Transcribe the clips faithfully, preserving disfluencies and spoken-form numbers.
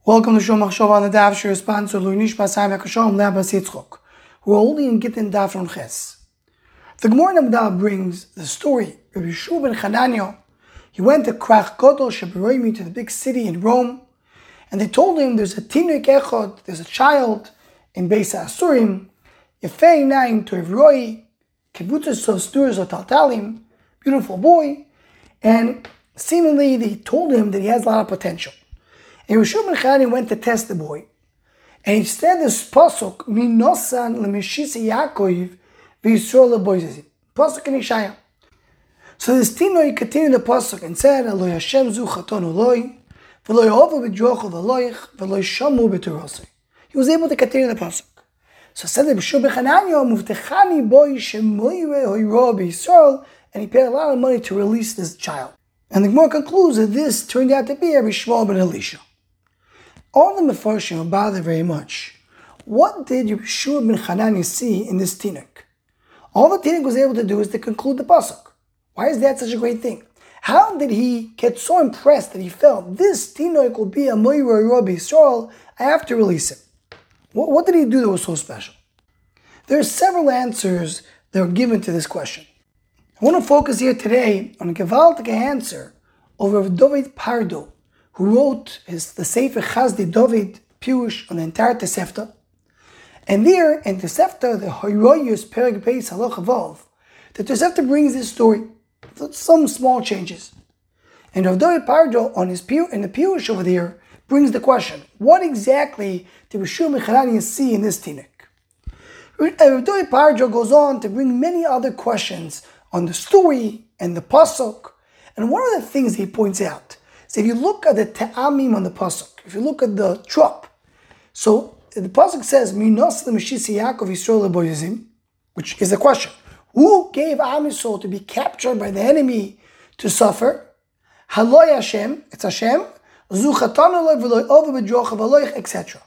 Welcome to Shul Machshava on the Daf Shir sponsor Luinish Basayim Hakashom Labas Yitzchok. We're holding in Gittin Daf from Ches. The Gemara in Amdah brings the story of Yeshua ben Chananya. He went to Krach Godol Sheberoimi, to the big city in Rome, and they told him there's a Tinuk Echad, there's a child in Beis Asurim, Yefei Naim to Evroi, Kibutzos Sosturos Otaltalim, beautiful boy, and seemingly they told him that he has a lot of potential. And Yeshua ben Chananya went to test the boy, and he said this pasuk, Minosan lemeshisa Yaakov v'Yisrael leboizezim. Pasuk in Yeshaya. So this Tinoi continued the pasuk and said, Eloi Hashem zu chaton Eloi, v'lo yehovu b'drocho v'loich, v'lo shamu b'torosei. He was able to continue the pasuk. So said the Yeshua ben Chananya, Muftechani boy shemoire hoiro b'Yisrael, and he paid a lot of money to release this child. And the Gemara concludes that this turned out to be Rabbi Shmuel ben Elisha. All the Mefarshim bother very much. What did Yeshua ben Chananya see in this Tinuk? All the Tinuk was able to do is to conclude the pasuk. Why is that such a great thing? How did he get so impressed that he felt this Tinuk will be a Moira Rabbi Yisrael? I have to release him. What, what did he do that was so special? There are several answers that are given to this question. I want to focus here today on a gewaltige answer of Rav David Pardo, who wrote his the Sefer Chasdei David Pirush on the entire Tosefta. And there in Tosefta, the Hoyroyus Perek Beis Halacha Vav, the Tosefta brings this story with some small changes. And Rav David Pardo on his in the Pirush over there brings the question: what exactly did Yeshua ben Chananya see in this Tinuk? Rav David Pardo goes on to bring many other questions on the story and the pasuk. And one of the things he points out is if you look at the ta'amim on the pasuk, if you look at the trop, so the pasuk says, Minos lemeshisa Yaakov Yisrael leboizezim, which is the question. Who gave Am Yisrael to be captured by the enemy to suffer? Haloi Hashem, it's Hashem, zu chatan Eloi v'loi over b'drocha v'loich, et cetera.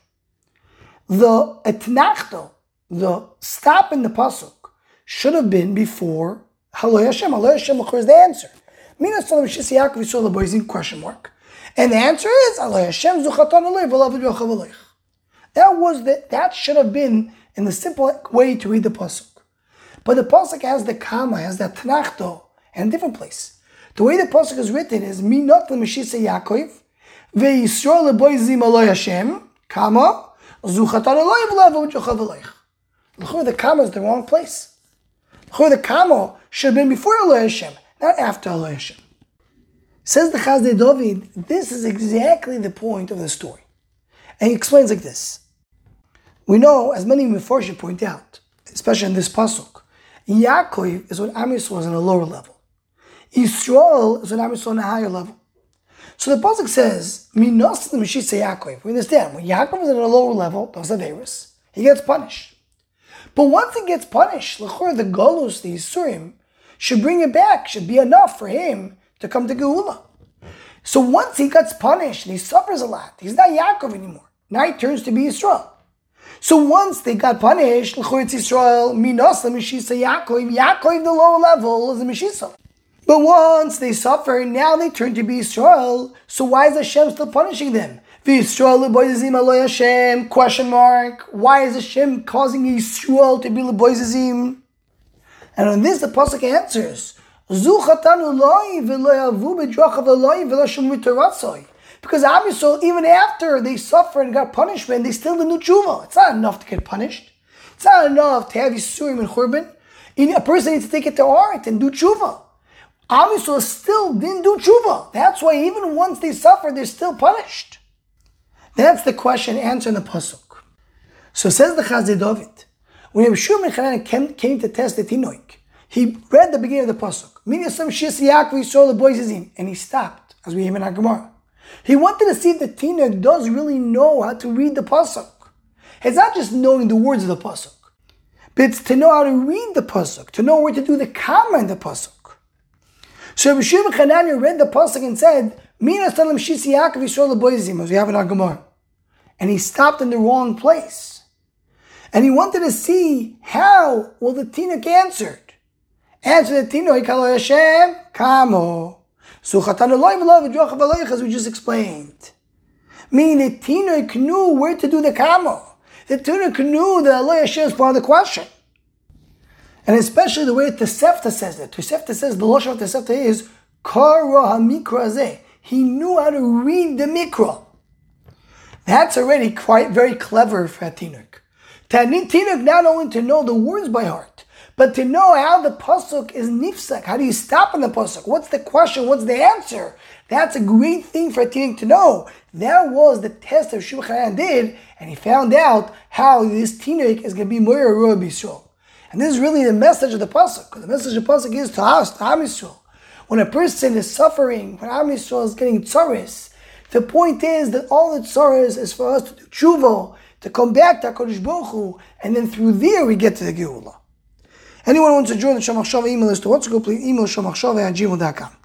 The etnachto, the stop in the pasuk, should have been before Haloi Hashem. Haloi Hashem is the answer. Minas lemeshisa Yaakov Yisrael leboizezim, question mark. And the answer is Haloi Hashem zu chatan Eloi v'loi b'drocha v'loich. That was the, that should have been in the simple way to read the pasuk. But the pasuk has the kama, has the tnachto, in a different place. The way the pasuk is written is Minot lemeshisa Yaakov veYisrael leboizezim Haloi Hashem, kama zu chatan Eloi v'loi b'drocha v'loich. The kama is the wrong place. The kama should have been before Haloi Hashem, not after Haloi Hashem. Says the Chasdei David, this is exactly the point of the story. And he explains like this. We know, as many Mefarshim point out, especially in this pasuk, Yaakov is when Am Yisrael is on a lower level. Yisrael is when Am Yisrael is on a higher level. So the pasuk says, Minos lemeshisa Yaakov. We understand, when Yaakov is at a lower level, those are Averis, he gets punished. But once he gets punished, l'chor, the Golus, the Yisurim, should bring it back, should be enough for him to come to Geula. So once he gets punished and he suffers a lot, he's not Yaakov anymore. Now he turns to be Yisrael. So once they got punished, l'chor, it's Yisrael, Minos lemeshisa Yaakov, Yaakov, the lower level, is the Meshisa. But once they suffer, now they turn to be Yisrael. So why is Hashem still punishing them? V'Yisrael leboizezim Haloi Hashem, question mark. Why is Hashem causing Yisrael to be leboizezim? And on this the pasuk answers, Zu chatan Eloi v'lo yavu b'drocha v'loi v'lo shamu b'toratzoi. Because Am Yisrael, even after they suffered and got punishment, they still didn't do tshuva. It's not enough to get punished. It's not enough to have Yisurim and Churban. A person needs to take it to heart and do tshuva. Am Yisrael still didn't do tshuva. That's why even once they suffered, they're still punished. That's the question answered in the pasuk. So says the Chasdei David, when Yeshua ben Chananya came, came to test the Tinuk, he read the beginning of the pasuk, Minas lemeshisa Yaakov Yisrael leboizezim, and he stopped, as we have in our Gemara. He wanted to see if the Tinuk does really know how to read the pasuk. It's not just knowing the words of the pasuk, but it's to know how to read the pasuk, to know where to do the comma in the pasuk. So Yeshua ben Chananya read the pasuk and said, Minas lemeshisa Yaakov Yisrael leboizezim, as we have in our Gemara. And he stopped in the wrong place. And he wanted to see how will the Tinuk answered. Answer the Tinuk, Haloi Hashem, kamo. So chatan Eloi v'lo b'drocha v'loich, as we just explained. Meaning the Tinuk knew where to do the Kamo. The Tinuk knew that Allah Yashir is part of the question. And especially the way Tosefta says it. Tosefta says, the Lashon of Tosefta is, Kara HaMikra Zeh. He knew how to read the Mikra. That's already quite very clever for a Tinuk. Tinuk not only to know the words by heart, but to know how the pasuk is nifsak. How do you stop in the pasuk? What's the question? What's the answer? That's a great thing for a Tinuk to know. That was the test that Shimon Chanan did, and he found out how this Tinuk is going to be Moira Roy B'Yisrael. And this is really the message of the pasuk. Because the message of the pasuk is to us, to Am Yisrael. When a person is suffering, when Am Yisrael is getting tzaris, the point is that all the tzaris is for us to do tshuva, to come back to HaKadosh Baruch Hu, and then through there we get to the Geulah. Anyone who wants to join the Shomachshava email list to what's go, please email shomachshava at gmail dot com.